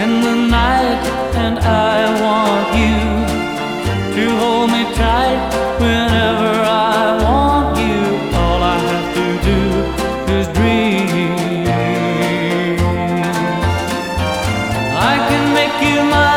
in the night, and I want you to hold me tight whenever I want you. All I have to do is dream. I can make you mine.